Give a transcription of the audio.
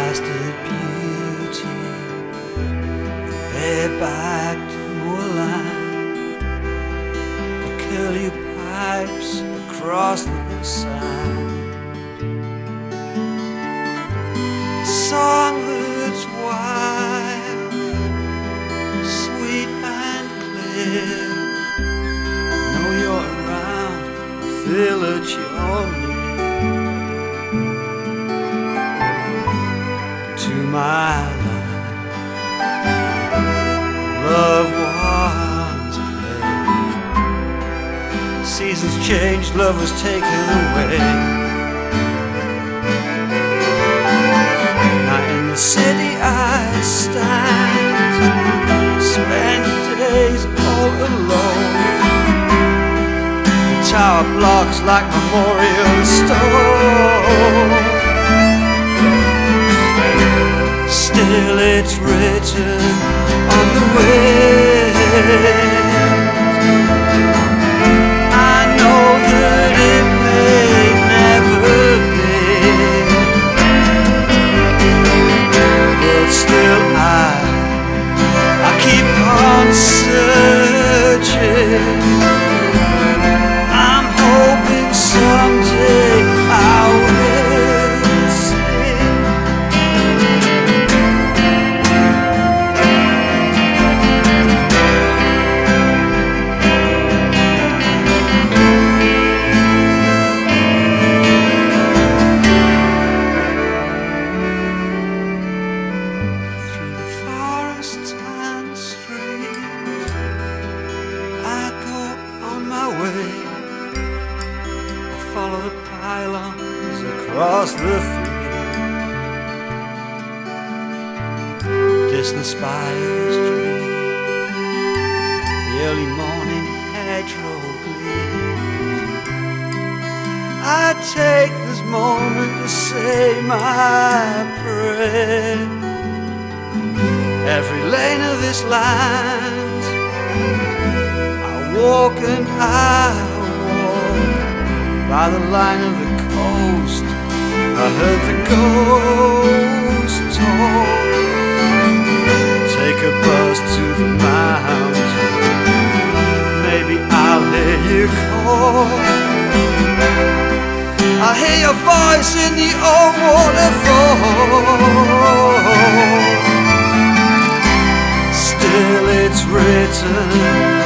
bastard beauty, barebacked moorland, the curly pipes across the sand. A song that's wild, sweet and clear. I know you're around, I feel that you're near. To my love ones play. Seasons change, love was taken away. Now in the city I stand, spend days all alone. The tower blocks like memorial stone. Still it's written on the wind. I know that it may never be, but still I keep on searching. I'm hoping someday I will see. Follow the pylons across the field. Distant spires dream, the early morning hedgerow gleams. I take this moment to say my prayer. Every lane of this land I walk and I by the line of the coast, I heard the ghost talk. Take a bus to the mountains, maybe I'll hear you call. I'll hear your voice in the old waterfall. Still it's written